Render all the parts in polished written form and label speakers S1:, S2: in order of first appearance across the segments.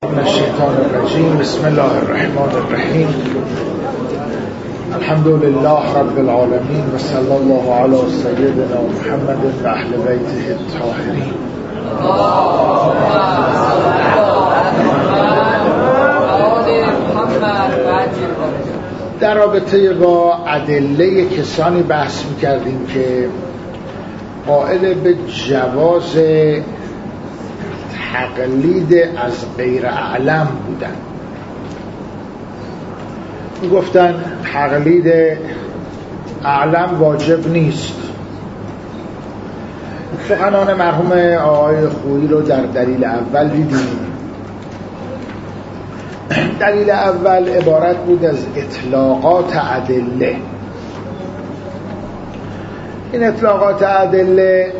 S1: من الشیطان الرجیم. بسم الله الرحمن الرحیم. الحمد لله رب العالمین و صلی الله علی سیدنا محمد و اهل بیته الطاهرین. در رابطه با ادله کسانی بحث می‌کردیم که قائل به جواز تقلید از غیر اعلم بودن. میگفتن تقلید اعلم واجب نیست. سخنان مرحوم آقای خویی رو در دلیل اول دیدیم. دلیل اول عبارت بود از اطلاقات ادله. این اطلاقات ادله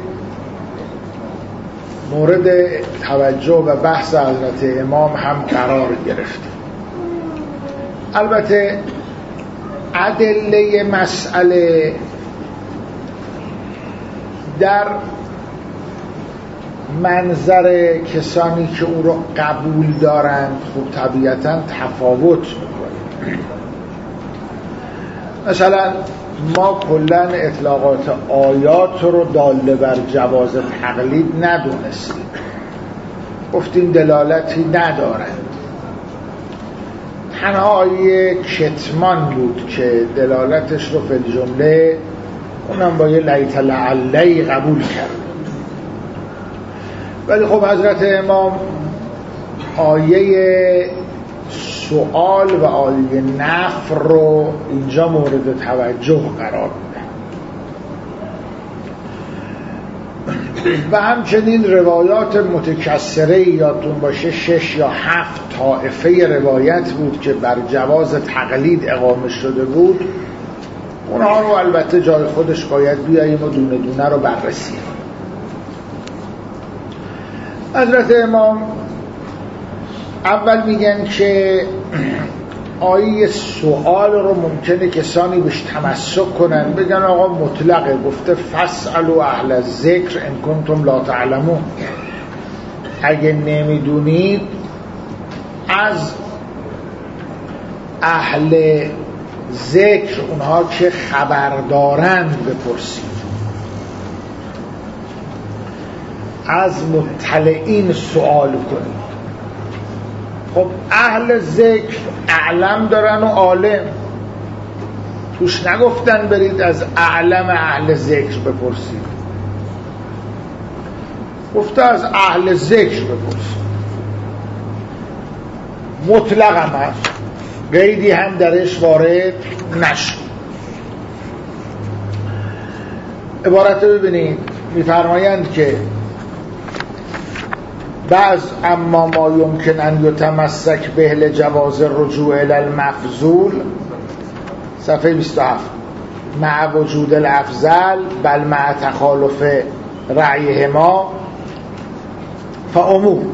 S1: مورد توجه و بحث حضرت امام هم قرار گرفت. البته ادله مسئله در منظر کسانی که او رو قبول دارند خب طبیعتاً تفاوت می‌کنه. مثلا ما کلاً اطلاقات آیات رو داله بر جواز تقلید ندونستیم، گفتیم دلالتی ندارند. تنها آیه کتمان بود که دلالتش رو فی الجمله اونم با یه لیت لعلی قبول کرد. ولی خب حضرت امام آیه سؤال و آیه نفر رو اینجا مورد توجه قرار میده و همچنین روایات متکثره یادتون باشه 6 یا 7 طائفه روایت بود که بر جواز تقلید اقامه شده بود. اونها رو البته جای خودش باید بیاییم و دونه دونه رو بررسی کنیم. حضرت امام اول میگن که آیه سؤال رو ممکنه کسانی بهش تمسک کنن، بگن آقا مطلقه، گفته فاسألوا اهل الذکر ان کنتم لا تعلمون. اگه نمیدونید از اهل ذکر، اونها که خبر دارند، بپرسید. از مطلعین سؤال کنید. خب اهل ذکر اعلم دارن و عالم، توش نگفتن برید از اعلم اهل ذکر بپرسید، گفته از اهل ذکر بپرسید. مطلق هم هست، قیدی هم درش وارد نشد. عبارت رو ببینید، میفرمایند که بعض اما ما یمکن ان یتمسک به لجواز الرجوع الی المفضول، صفحه 27، مع وجود الافضل بل مع تخالف رأیهما فعموم.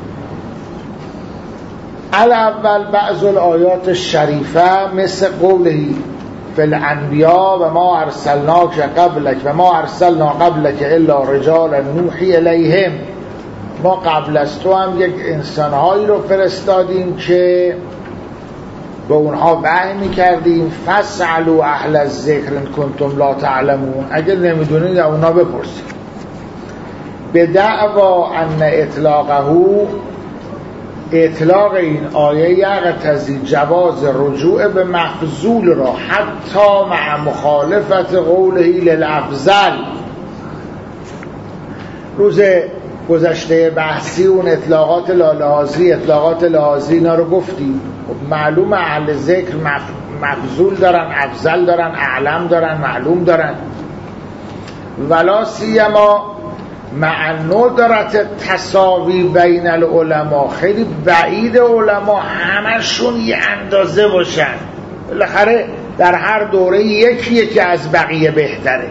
S1: الاول بعض الآیات الشریفه مثل قوله فی الانبیاء و ما ارسلناک قبلک و ما ارسلنا قبلک الا رجالا نوحی الیهم. ما قبل از تو هم یک انسانهایی رو فرستادیم که به اونها وحی میکردیم. فاسألوا اهل الذکر ان کنتم لا تعلمون. اگر نمیدونید اونا بپرسید. به دعوا ان اطلاق این آیه یقتضی جواز رجوع به مفضول را حتی مع مخالفت قوله للافضل. روز گذشته بحثی اون اطلاقات لالهازی اینا رو گفتیم. معلوم اهل ذکر مفضول دارن، افضل دارن، اعلم دارن، معلوم دارن. ولا سیما مع ندرت تساوی بین العلماء. خیلی بعید علما همشون یه اندازه باشن، بالاخره در هر دوره یکی که از بقیه بهتره.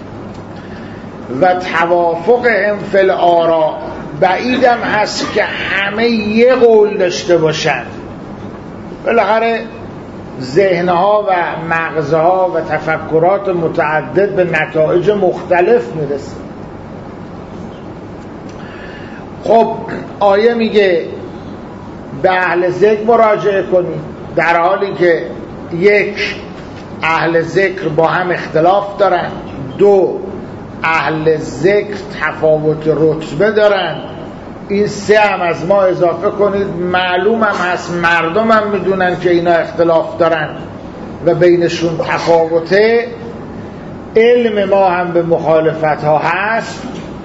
S1: و توافق هم فی الآراء، بعیدم هست که همه یه قول داشته باشن. بالاخره ذهنها و مغزها و تفکرات متعدد به نتایج مختلف میرسه. خب آیه میگه به اهل ذکر مراجعه کنید، در حالی که یک، اهل ذکر با هم اختلاف دارن، دو، اهل ذکر تفاوت رتبه دارن، این سه هم از ما اضافه کنید، معلوم هم هست، مردم هم میدونن که اینا اختلاف دارن و بینشون تفاوته، علم ما هم به مخالفت ها هست.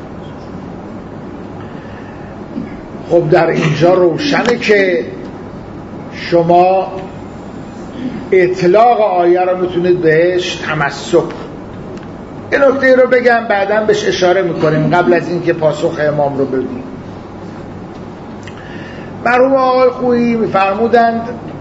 S1: خب در اینجا روشنه که شما اطلاق آیه رو میتونید بهش تمسک. این نکته رو بگم بعداً بهش اشاره میکنیم قبل از اینکه پاسخ امام رو بدیم. مرحوم آقای خویی میفرمودند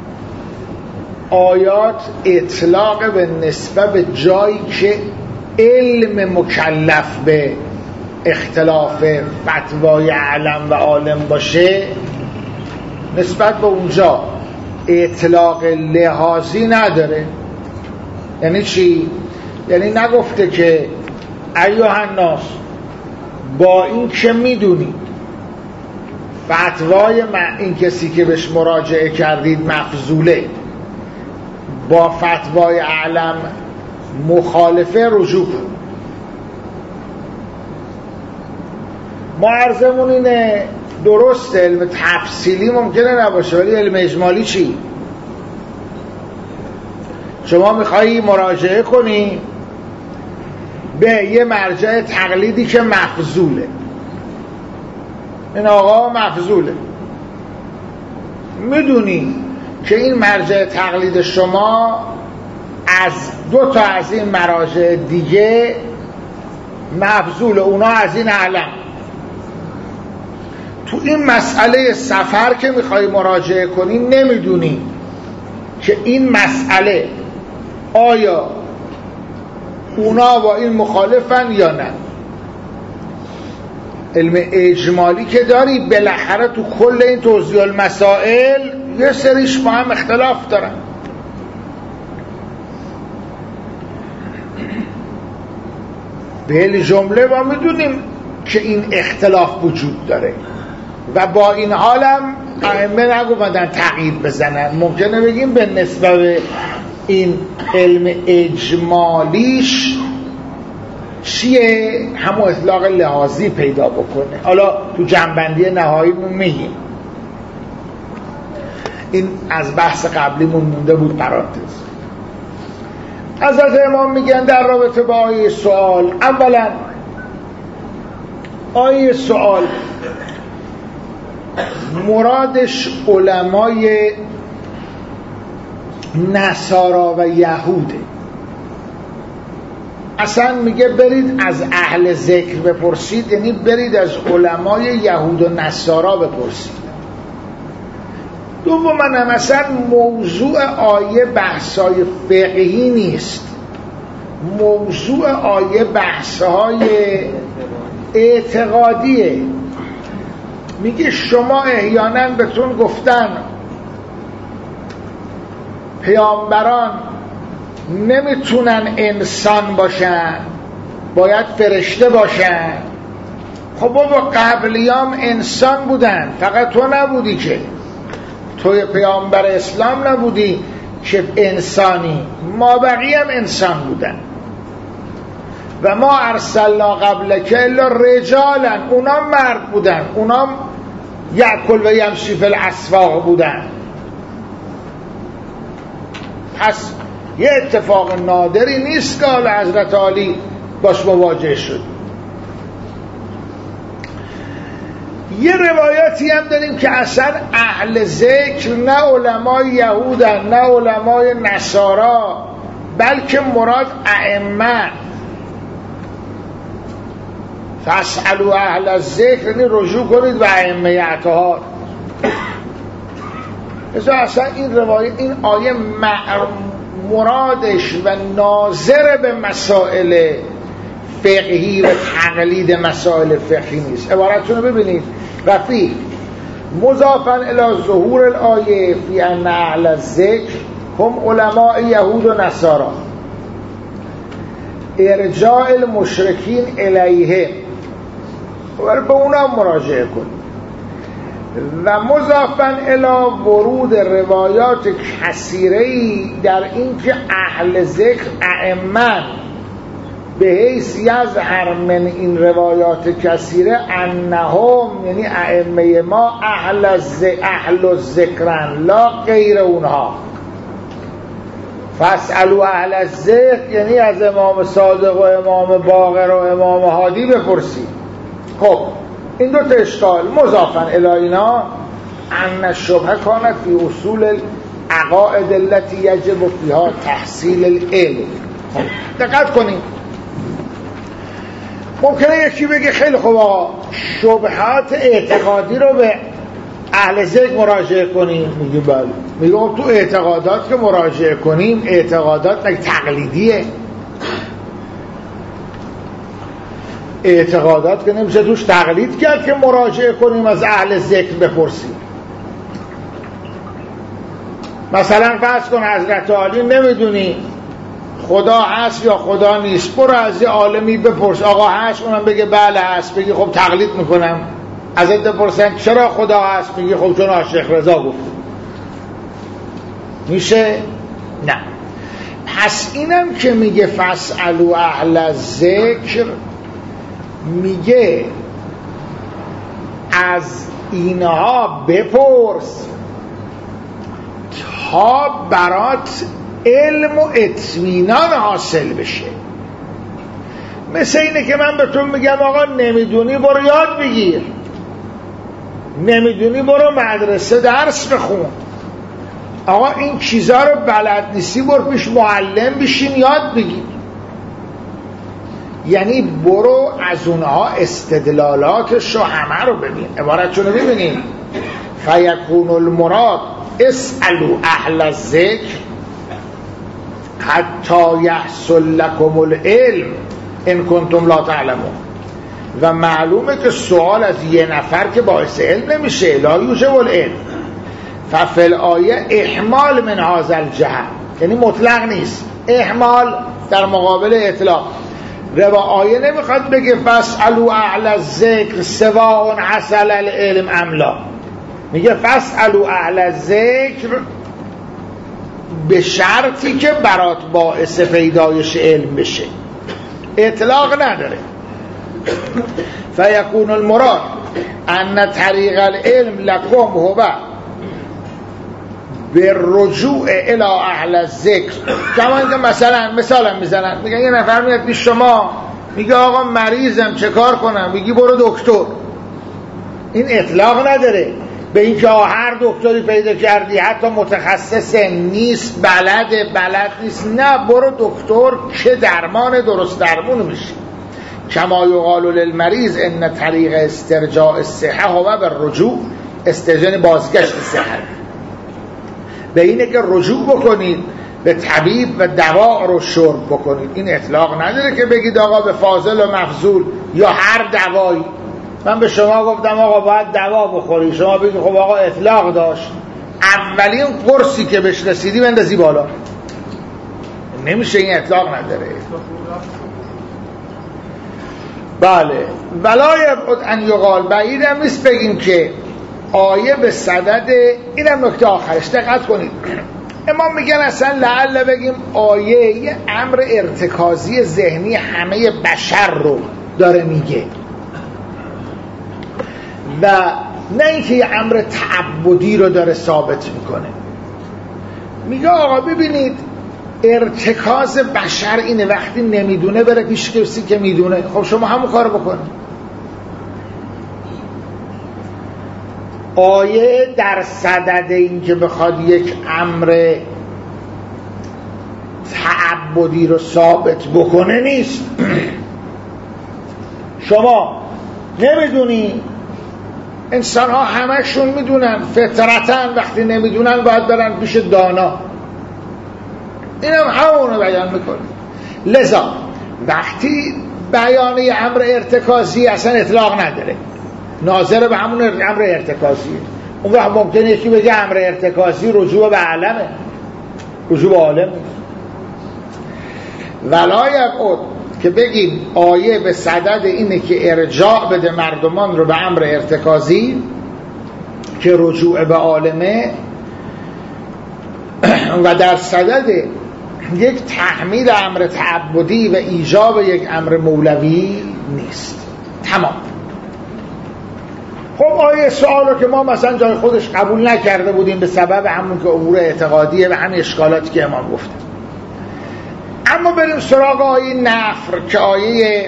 S1: آیات اطلاق به نسبت به جایی که علم مکلف به اختلاف فتوای علم و عالم باشه، نسبت به اونجا اطلاق لحاظی نداره. یعنی چی؟ یعنی نگفته که ایها الناس با این که میدونید فتوای این کسی که بهش مراجعه کردید مفضوله، با فتوای علم مخالفه، رجوع کن. ما عرضمون اینه درست علم تفصیلی ممکنه نباشه، ولی علم اجمالی چی؟ شما میخوایی مراجعه کنی به یه مرجع تقلیدی که مفضوله، این آقا مفضوله، میدونی که این مرجع تقلید شما از دو تا از این مراجع دیگه مفضوله، اونا از این علم. تو این مسئله سفر که میخوای مراجعه کنی نمیدونی که این مسئله آیا اونا با این مخالفن یا نه. علم اجمالی که داری بالاخره تو کل این توضیح المسائل یه سریش با هم اختلاف دارن. به جمله ما میدونیم که این اختلاف وجود داره و با این حالم ائمه نگفتن تقیید بزنن. ممکنه بگیم به نسبت این علم اجمالیش چیه؟ همون اطلاق لحاظی پیدا بکنه. حالا تو جنبندی نهاییمون میگیم، این از بحث قبلیمون مونده بود پرانتز. حضرت امام میگن در رابطه با آیه سوال، اولا آیه سوال مرادش علمای نصارا و یهوده. اصلا میگه برید از اهل ذکر بپرسید، یعنی برید از علمای یهود و نصارا بپرسید. دوما مثلا موضوع آیه بحثای فقهی نیست، موضوع آیه بحثای اعتقادیه. میگه شما احیانا بهتون گفتن پیامبران نمیتونن انسان باشن، باید فرشته باشن. خب بابا قبلیام انسان بودن، فقط تو نبودی که، توی پیامبر اسلام نبودی که انسانی، ما بقیه هم انسان بودن. و ما ارسلنا قبلک الا رجالا، اونا مرد بودن، اونا یأکل و یمشی فی الاسواق بودن. پس یه اتفاق نادری نیست که حالا حضرت علی باش مواجه شد. یه روایتی هم داریم که اصلا اهل ذکر نه علمای یهودن نه علمای نصارا، بلکه مراد ائمه. فاسألوا اهل الذکر، یعنی رجوع کنید به ائمه اطهار. اصلا این روایت، این آیه مرادش و ناظر به مسائل فقهی و تقلید مسائل فقهی نیست. عبارتشون رو ببینید، رفیق مضافا الی ظهور الآیه فی ان اهل الذکر هم علماء یهود و نصارا، ارجاع المشرکین الیه، به اونا مراجعه کنید. و مضافاً الی ورود روایات کثیره‌ای در این که اهل ذکر ائمه به حیث یظهر من این روایات کثیره انهم، یعنی ائمه ما اهل الذکرن لا غیر اونها. فاسألوا اهل الذکر یعنی از امام صادق و امام باقر و امام هادی بپرسید. خب این دو تا اشکال. مضافاً الی اینا ان الشبهه کانت فی اصول العقائد التي یجب فیها تحصیل العلم. دقت کنید، ممکنه یکی بگه خیلی خوب آقا شبهات اعتقادی رو به اهل ذکر مراجعه کنیم. میگه بله. میگه تو اعتقادات که مراجعه کنیم اعتقادات مگه تقلیدیه؟ اعتقادات که نمیشه توش تقلید کرد که مراجعه کنیم از اهل ذکر بپرسیم. مثلا فرض کن حضرت عالی نمیدونی خدا هست یا خدا نیست، برو از یه عالمی بپرس آقا هست، اونم بگه بله هست، بگی خب تقلید میکنم. ازت بپرسن چرا خدا هست، میگی خب چون شیخ رضا گفت. میشه؟ نه. پس اینم که میگه فاسألوا اهل الذکر، میگه از اینها بپرس تا برات علم و اطمینان حاصل بشه. مثل اینه که من به تو میگم آقا نمیدونی برو یاد بگیر، نمیدونی برو مدرسه درس بخون. آقا این چیزا رو بلد نیستی برو پیش معلم بشین یاد بگیر. یعنی برو از اونها استدلالاتش رو همه رو ببین. عبارتشون رو ببینیم. فیکون المراد اسألوا اهل الذکر حتی یحصل لکم العلم ان کنتم لا تعلمون. و معلومه که سوال از یه نفر که باعث علم نمیشه، لا یوجب العلم. ففی الآیه احمال من هذا الجهل، یعنی مطلق نیست، احمال در مقابل اطلاق. روا آیه نمیخواد بگه فاسألوا اهل الذکر سواء حصل العلم ام لا، میگه فاسألوا اهل الذکر به شرطی که برات باعث پیدایش علم بشه، اطلاق نداره. فیکون المراد ان طریق العلم لکم هو به رجوع الی اهل الذکر. کما اینکه مثلا میزنن، میگن یه نفر میاد پیش شما میگه آقا مریضم چه کار کنم، میگی برو دکتر. این اطلاق نداره به اینکه هر دکتری پیدا کردی حتی متخصص نیست، بلد نیست، نه برو دکتر که درمان درست درمون میشه. کما یقال للمریض ان طریق استرجاع الصحه هو بالرجوع، استرجاع بازگشت صحت، به اینه که رجوع بکنید به طبیب و دوا رو شرب بکنید. این اطلاق نداره که بگید آقا به فاضل و مفضول یا هر دوایی. من به شما گفتم آقا باید دوا بخوری، شما بگید خب آقا اطلاق داشت، اولین قرصی که بهش رسیدی بندازی بالا. نمیشه، این اطلاق نداره. بله. ولا یبعد ان یقال، بعیدم نیست بگیم که آیه به صدد، اینم نکته آخرش دقت کنید. امام میگن اصلا لعل بگیم آیه یه امر ارتکازی ذهنی همه بشر رو داره میگه و نه اینکه یه امر تعبدی رو داره ثابت میکنه. میگه آقا ببینید ارتکاز بشر اینه وقتی نمیدونه بره پیش کسی که میدونه. خب شما همون کار بکنید. آیه در صدد این که بخواد یک امر تعبدی رو ثابت بکنه نیست. شما نمیدونی، انسان ها همشون میدونن فطرتاً، وقتی نمیدونن باید برن پیش دانا. اینم همونو بیان میکنه. لذا وقتی بیان یه امر ارتکازی اصلا اطلاق نداره، ناظر به همون امر ارتکازیه. اون وقت ممکنه یکی بگه امر ارتکازی رجوع به علمه، رجوع به عالم نیست. ولا یبعد که بگیم آیه به صدد اینه که ارجاع بده مردمان رو به امر ارتکازی، که رجوع به عالمه و در صدد یک تحمیل امر تعبدی و ایجاب یک امر مولوی نیست. تمام. خب آیه سوالو که ما مثلا جای خودش قبول نکرده بودیم به سبب همون که امور اعتقادیه و همین اشکالاتی که امام گفته. اما بریم سراغ آیه نفر که آیه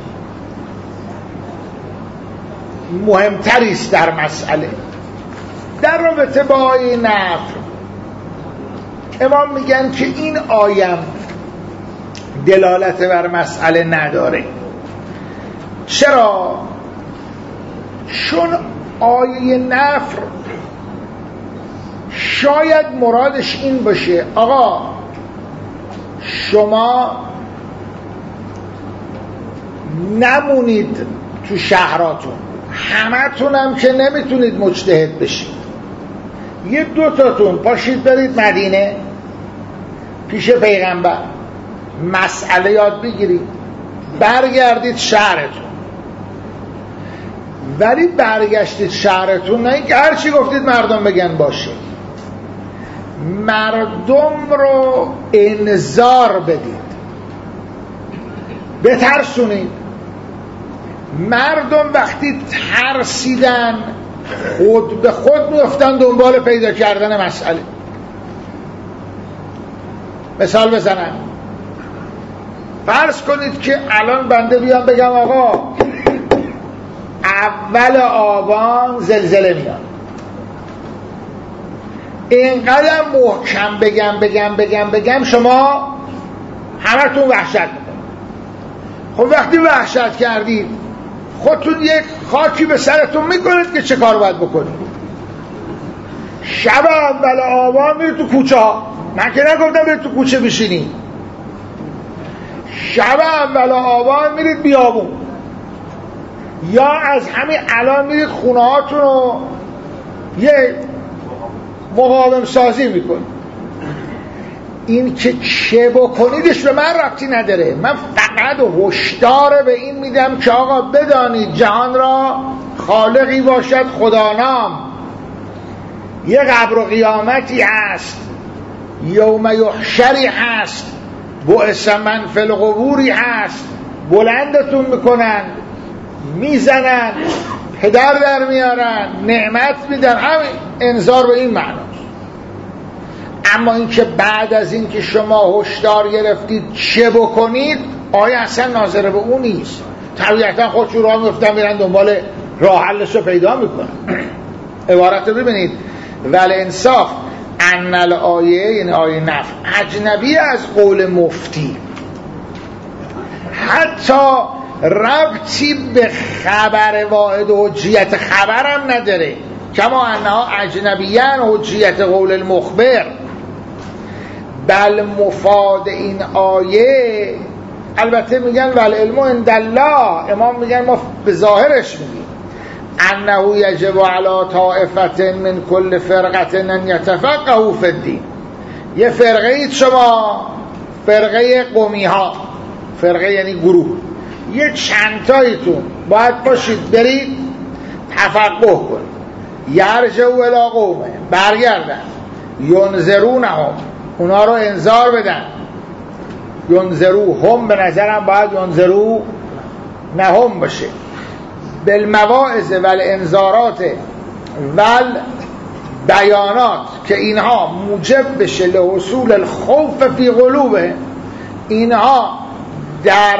S1: مهمتری است در مسئله. در رابطه با آیه نفر امام میگن که این آیه دلالت بر مسئله نداره. چرا؟ چون آیه نفر شاید مرادش این باشه آقا شما نمونید تو شهراتون، همتون هم که نمیتونید مجتهد بشید، یه دوتاتون پاشید برید مدینه پیش پیغمبر مسئله یاد بگیرید، برگردید شهرتون. ولی برگشتید شهرتون نه اینکه هرچی گفتید مردم بگن باشه، مردم رو انذار بدید، بترسونید. مردم وقتی ترسیدن خود به خود میافتن دنبال پیدا کردن مسئله. مثال بزنم، فرض کنید که الان بنده بیام بگم آقا اول آبان زلزله میاد، اینقدر محکم بگم شما همتون وحشت میکنید. خب وقتی وحشت کردید خودتون یک خاکی به سرتون میکنید که چه کار باید بکنید. شب اول آبان میرید تو کوچه ها، من که نگفتم برید تو کوچه بشینید، شب اول آبان میرید بیابون، یا از همین الان میرید خونه هاتون رو یه مقاوم سازی میکنید. این که چه بکنیدش به من ربطی نداره، من فقط هشدار به این میدم که آقا بدانید جهان را خالقی باشد خدانام، یه قبر و قیامتی هست، یوم یحشری هست، بعث من فی القبوری هست، بلندتون میکنن، میزنن، پدر در میارن، نعمت میدن، همین انذار به این معناست. اما اینکه بعد از اینکه شما هشدار گرفتید چه بکنید، آیه اصلا ناظر به اون نیست. طبیعتا خودشون راه میفتن میرن دنبال راه حلش رو پیدا میکنن. عبارت رو ببینید، ولی انصاف ان الآیه، یعنی آیه نفر، اجنبی از قول مفتی، حتی ربطی به خبر واحد و حجیت خبرم نداره، کما انها اجنبیان حجیت قول المخبر. بل مفاد این آیه، البته میگن والعلم عند الله، امام میگن ما به ظاهرش میگیم انه یجب علی طائفه من کل فرقه ان یتفقهوا فی الدین. یه فرقه اید شما، فرقه قومی ها، فرقه یعنی گروه، یه چندتاییتون باید باشید برید تفقه کنید. یرجعوا الی قومه، برگردن، ینذرونهم، اونا رو انذار بدن. ینذروهم به نظرم باید ینذرو نهم باشه، بالمواعظ والانذارات والبیانات، که اینها موجب بشه لحصول الخوف فی قلوبه، اینها در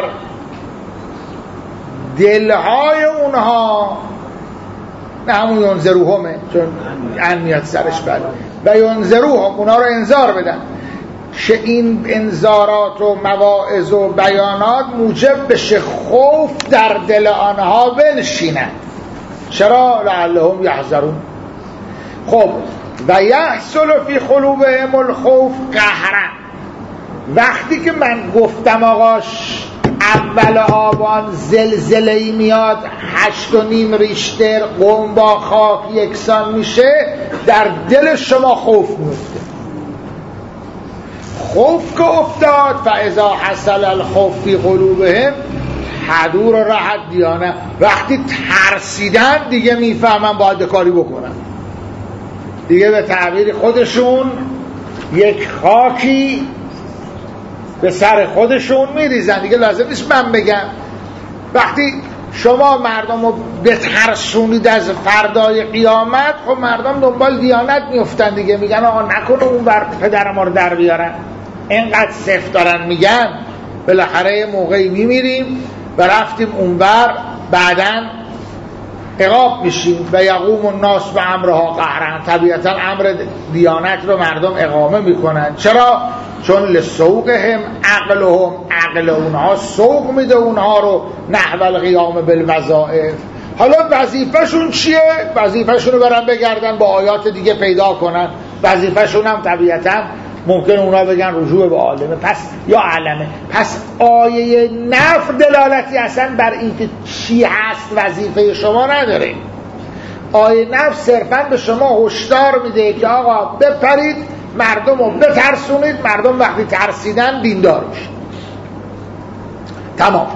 S1: دلهای اونها، نه همون ینذروهمه چون ان میاد سرش، بله، و ینذروهم، اونا رو انذار بدن که این انذارات و مواعظ و بیانات موجب بشه خوف در دل آنها بنشیند. چرا؟ لعلهم یحذرون. خب و یحصل فی قلوبهم الخوف قهرا. وقتی که من گفتم آقاش اول آبان زلزله‌ای میاد 8.5 ریشتر، قم با خاک یکسان میشه، در دل شما خوف میفته. خوف که افتاد، فاذا حصل الخوف فی قلوبهم حدور راحت دیانه، وقتی ترسیدن دیگه میفهمن باید کاری بکنن. دیگه به تعبیر خودشون یک خاکی به سر خودشون میریزن. دیگه لازم نیست من بگم. وقتی شما مردم رو بترسونید از فردای قیامت، خب مردم دنبال دیانت میفتن دیگه، میگن آقا نکنه اون بر پدر ما رو در بیارن. اینقدر صفت دارن میگن بالاخره یه موقعی میمیریم و رفتیم اون بر، بعدن عقاب میشیم و یقوم الناس به امرها قهرن. طبیعتا امر دیانت رو مردم اقامه میکنن. چرا؟ چون لسوقهم عقلهم، عقل اونها سوق میده اونها رو نحو القیام بالوظائف. حالا وظیفه‌شون چیه؟ وظیفه‌شون رو برن بگردن با آیات دیگه پیدا کنن. وظیفه‌شون هم طبیعتا ممکن اونا بگن رجوع به عالمه پس یا علمه. پس آیه نفر دلالتی اصلا بر اینکه چی هست وظیفه شما نداره. آیه نفر صرفا به شما هشدار میده که آقا بپرید، مردم رو بترسونید، مردم وقتی ترسیدن دیندار میشن. تمام.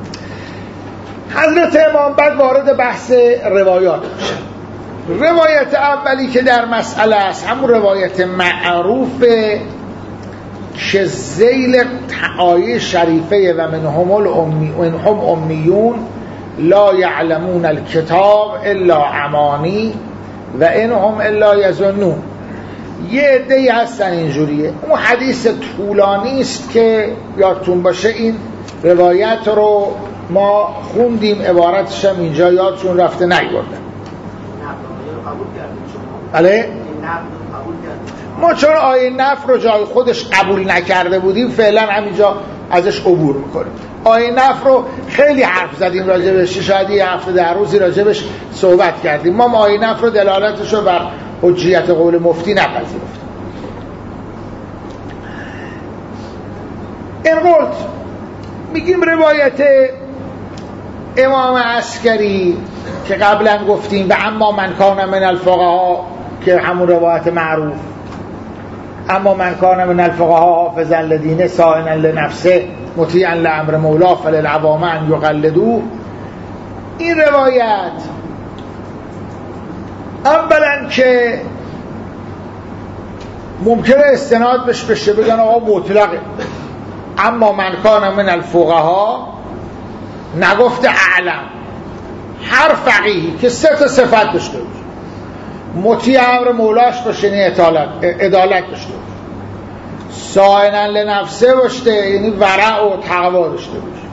S1: حضرت امام بعد وارد بحث روایات میشه. روایت اولی که در مسئله است همون روایت معروف که ذیل آیه شریفه و منهم امیون لا یعلمون الکتاب الا امانی و انهم الا یظنون. یه عده‌ای هستن اینجوریه. اون حدیث طولانی است که یادتون باشه این روایت رو ما خوندیم، عبارتش هم اینجا یادتون رفته نیوردن. بله؟ ما چون آیه نفر رو جای خودش قبول نکرده بودیم فعلا همینجا ازش عبور میکنیم. آیه نفر رو خیلی حرف زدیم راجبش، شاید یه هفته 10 روزی راجبش صحبت کردیم. ما آیه نفر رو دلالتش رو بر حجیت قول مفتی نپذیرفتیم. این قلت میگیم روایت امام عسکری که قبلا گفتیم و اما من کان من الفقها، که همون روایت معروف اما من کان من الفقها حافظا لدینه صائنا لنفسه مطیعا لامر مولا فللعوام ان یقلدوه. این روایت اولا که ممکنه استناد بشه بگن آقا مطلقه، اما من کان من الفقها نگفته اعلم. هر فقیهی که 3 تا صفت داشته باشه، مطیع امر مولاش باشه یعنی عدالت داشته باشه، صائنا لنفسه باشه یعنی ورع و تقوا داشته باشه،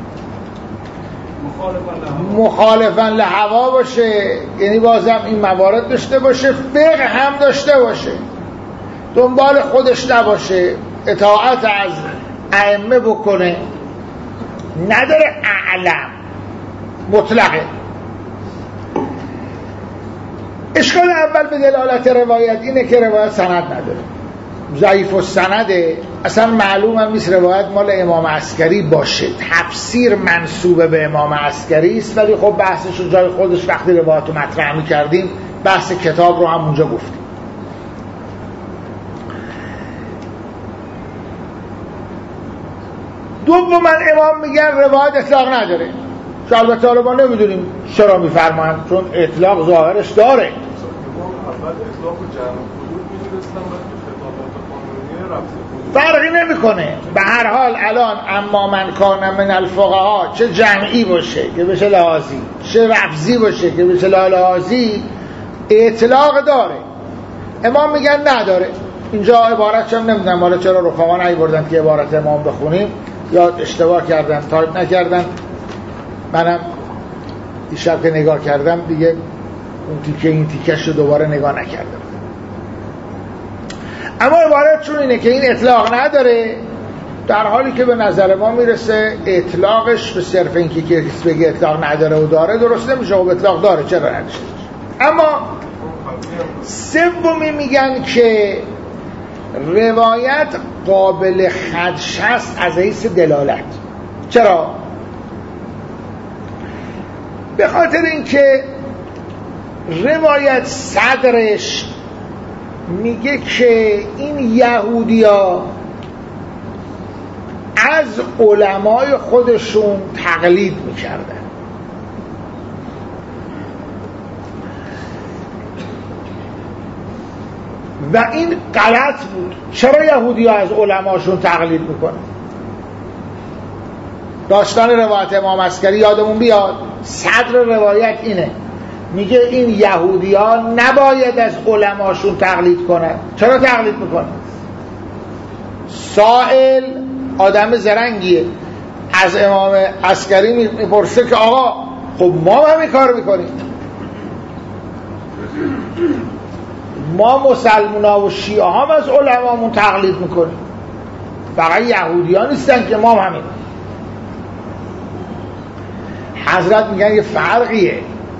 S1: مخالفا لهوا باشه یعنی بازم این موارد داشته باشه، فقه هم داشته باشه، دنبال خودش نباشه، اطاعت از ائمه بکنه، نداره اعلم، مطلقه. اشکال اول به دلالت روایت اینه که روایت سند نداره، ضعیف السنده، اصلا معلوم هم نیست روایت مال امام عسکری باشه. تفسیر منسوب به امام عسکری است، ولی خب بحثش رو جای خودش وقتی روایت رو مطرح می‌کردیم بحث کتاب رو هم اونجا گفتیم. دوما امام میگن روایت اطلاق نداره. البته حالا ما نمیدونیم چرا میفرمایند، چون اطلاق ظاهرش داره. فرقی نمیکنه. به هر حال الان اما من کان من الفقها چه جمعی باشه که بشه لحاظی، چه رفضی باشه که بشه لحاظی، اطلاق داره. امام میگن نداره. اینجا عبارتش هم نمیدونم حالا چرا رفقا نیاوردن که عبارت امام بخونیم، یا اشتباه کردن تایپ نکردن. منم این شب که نگاه کردم دیگه اون تیکه این تیکش رو دوباره نگاه نکردم. اما عبارتشون اینه که این اطلاق نداره، در حالی که به نظر ما میرسه اطلاقش به صرف اینکه کسی بگه اطلاق نداره و داره درست نمیشه. و اطلاق داره، چرا نداشته؟ اما سومی میگن که روایت قابل خدش است از حیث دلالت. چرا؟ به خاطر اینکه روایت صدرش میگه که این یهودیا از علمای خودشون تقلید میکردن. و این غلط بود. چرا یهودی ها از علماشون تقلید میکنن؟ داستان روایت امام عسکری یادمون بیاد، صدر روایت اینه، میگه این یهودی ها نباید از علماشون تقلید کنن. چرا تقلید میکنن؟ سائل آدم زرنگیه، از امام عسکری میپرسه که آقا خب ما همین کار میکنیم، ما مسلمان ها و شیعه هم از علمامون تقلید میکنیم، فقط یهودی ها نیستن که ما همین. حضرت میگن یه فرقیه،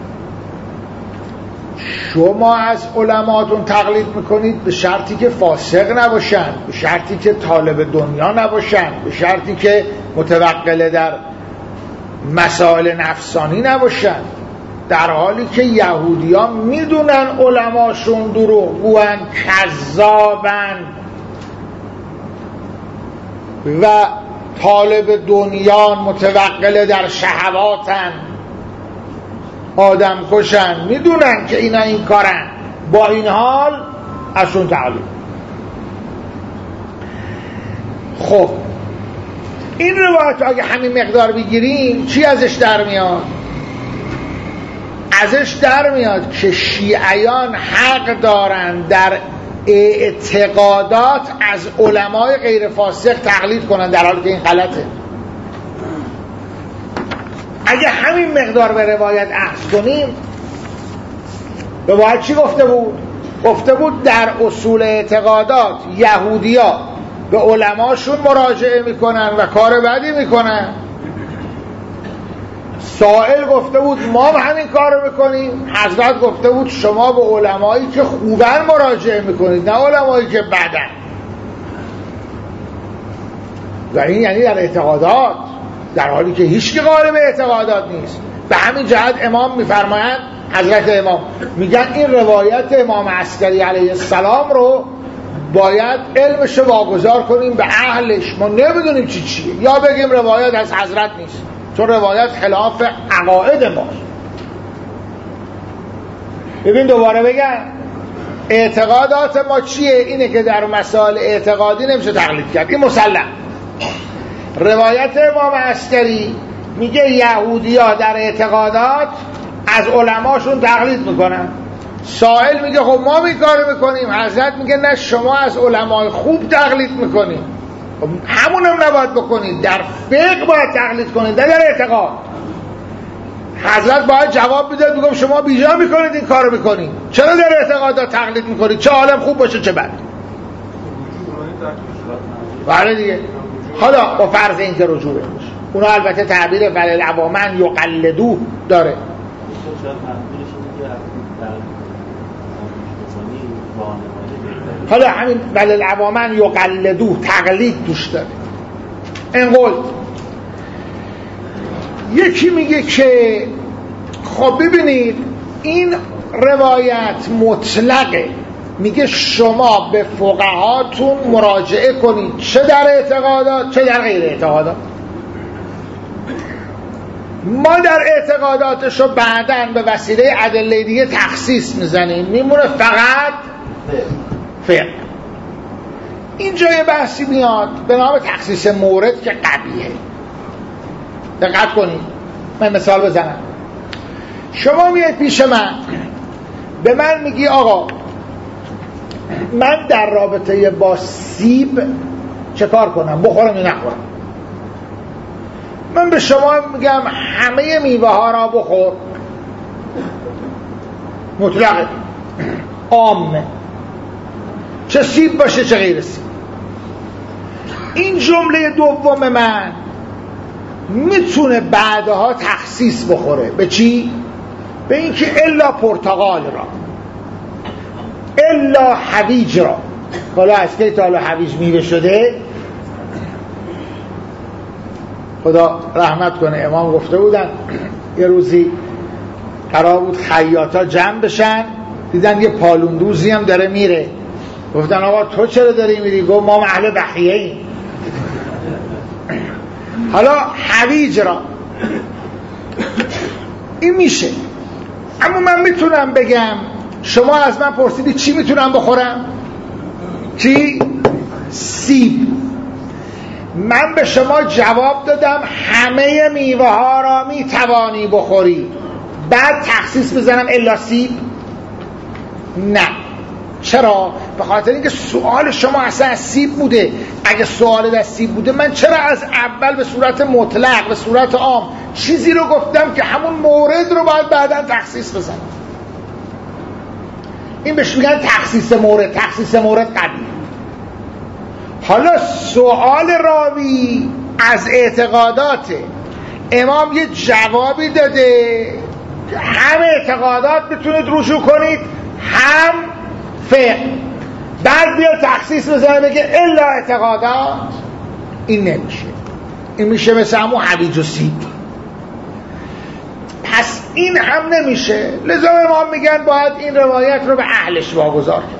S1: شما از علماتون تقلید میکنید به شرطی که فاسق نباشن، به شرطی که طالب دنیا نباشن، به شرطی که متوقل در مسائل نفسانی نباشن، در حالی که یهودی ها میدونن علماشون دروغگوان، کذابن و طالب دنیا، متوقل در شهواتن، آدم کشن، میدونن که اینا این کارن، با این حال ازشون تقلید. خب این روایت اگه همین مقدار بگیریم چی ازش در میاد؟ ازش در میاد که شیعیان حق دارن در اعتقادات از علمای غیر فاسق تقلید کنن، در حالی که این غلطه. اگه همین مقدار به روایت اخذ کنیم، روایت چی گفته بود؟ گفته بود در اصول اعتقادات یهودیا به علماشون مراجعه میکنن و کار بدی میکنن. سائل گفته بود ما همین کار میکنیم. حضرت گفته بود شما به علمایی که خوبن مراجعه میکنید، نه علمایی که بدن. و این یعنی در اعتقادات، در حالی که هیچ کی قائل به اعتقادات نیست. به همین جهت امام میفرمایند، حضرت امام میگن این روایت امام عسکری علیه السلام رو باید علمش واگذار کنیم به اهلش، ما نمیدونیم چیه، یا بگیم روایت از حضرت نیست چون روایت خلاف عقاید ماست. ببین دوباره بگم اعتقادات ما چیه؟ اینه که در مسائل اعتقادی نمیشه تقلید کرد، این مسلم. روایت امام عسکری میگه یهودی‌ها در اعتقادات از علماشون تقلید میکنن. سائل میگه خب ما این کارو میکنیم. حضرت میگه نه، شما از علمای خوب تقلید میکنید، همونم نباید بکنید، در فقه باید تقلید کنید، نه در اعتقاد. حضرت باید جواب میداد، میگم شما بیجا میکنید این کارو میکنید، چرا در اعتقادات تقلید میکنید، چه عالم خوب باشه چه بد. بله دیگه. حالا با فرض این که رجوع باشه، اونا البته تعبیر وللعوامن یقلدوه داره. حالا همین وللعوامن یقلدوه تقلید توش داره. این قول یکی میگه که خب ببینید این روایت مطلقه، میگه شما به فقهاتون مراجعه کنید، چه در اعتقادات چه در غیر اعتقادات. ما در اعتقاداتشو بعداً به وسیله ادله دیگه تخصیص میزنیم، میمونه فقط فقه. این جای بحثی میاد به نام تخصیص مورد که قبیه. دقت کنید، من مثال بزنم. شما میاد پیش من، به من میگی آقا من در رابطه با سیب چه کار کنم، بخورم یا نخورم؟ من به شما میگم همه میوه ها را بخور، مطلقه، عامه، چه سیب باشه چه غیر سیب. این جمله دوم من میتونه بعدها تخصیص بخوره. به چی؟ به اینکه الا پرتقال را، الا هویج را. حالا از که تا هویج میوه شده، خدا رحمت کنه، امام گفته بودن یه روزی قرار بود خیاطا جمع بشن، دیدن یه پالوندوزی هم داره میره، گفتن آقا تو چرا داری میری؟ گفت ما اهل بخیه ایم. حالا هویج را این میشه. اما من میتونم بگم شما از من پرسیدی چی میتونم بخورم؟ چی؟ سیب. من به شما جواب دادم همه میوه ها را می توانی بخوری، بعد تخصیص بزنم الا سیب؟ نه. چرا؟ به خاطر اینکه سوال شما اصلا از سیب بوده. اگه سوال از سیب بوده من چرا از اول به صورت مطلق به صورت عام چیزی رو گفتم که همون مورد رو باید بعداً تخصیص بزنم؟ این بهش میگن تخصیص مورد. تخصیص مورد قبیل. حالا سوال راوی از اعتقاداته. امام یه جوابی داده که هم اعتقادات بتونید رجوع کنید هم فقه، بعد بیا تخصیص بزنه بگه الا اعتقادات. این نمیشه. این میشه مثل همون حویج و سیب. پس این هم نمیشه. لذا امام میگن باید این روایت رو به اهلش واگذار کرد.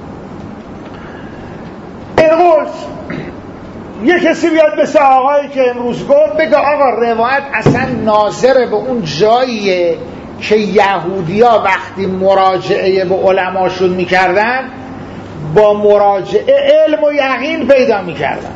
S1: اینقدر یه کسی بیاد مثل آقایی که امروز گفت بگه آقا روایت اصلا ناظر به اون جاییه که یهودیا وقتی مراجعه به علماشون میکردن با مراجعه علم و یقین پیدا میکردن.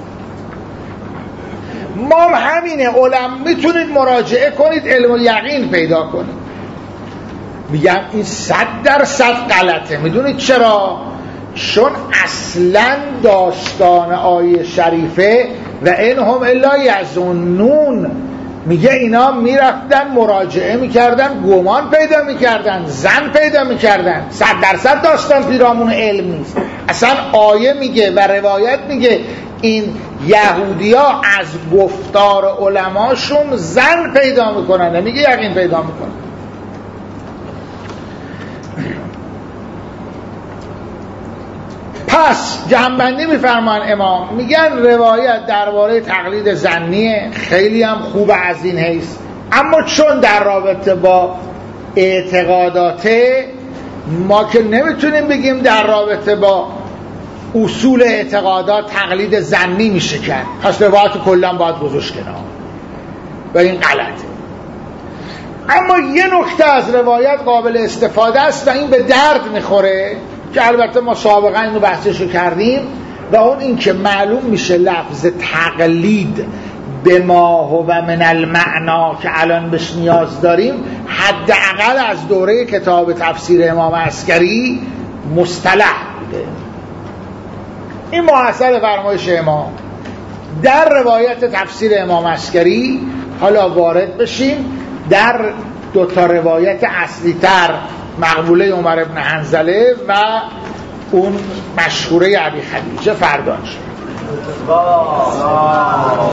S1: ما هم همینه. میتونید مراجعه کنید علم و یقین پیدا کنید. میگم این 100% غلطه. میدونید چرا؟ چون اصلا داستان آیه شریفه و این هم الا یظنون میگه اینا میرفتن مراجعه میکردن، گمان پیدا میکردن، زن پیدا میکردن. 100% داستان پیرامون علم نیست. اصلا آیه میگه و روایت میگه این یهودیا از گفتار علماشون زن پیدا میکنن، نمیگه یقین پیدا میکنن. پس جمع‌بندی میفرمان امام، میگن روایت درباره تقلید ظنیه، خیلی هم خوب از این حیث، اما چون در رابطه با اعتقاداته ما که نمیتونیم بگیم در رابطه با اصول اعتقادات تقلید ظنی میشه کرد، پس روایت کلا باید گذاشت کنار و این غلطه. اما یه نکته از روایت قابل استفاده است و این به درد میخوره که البته ما سابقا اینو بحثشو کردیم، و اون این که معلوم میشه لفظ تقلید به ما هو من المعنا که الان بهش نیاز داریم حداقل از دوره کتاب تفسیر امام عسکری مصطلح بوده. این محصل فرمایش امام در روایت تفسیر امام عسکری. حالا وارد بشیم در دوتا روایت اصلی تر، مقبوله عمر بن حنظله و اون مشهوره ابی خدیجه. فرداش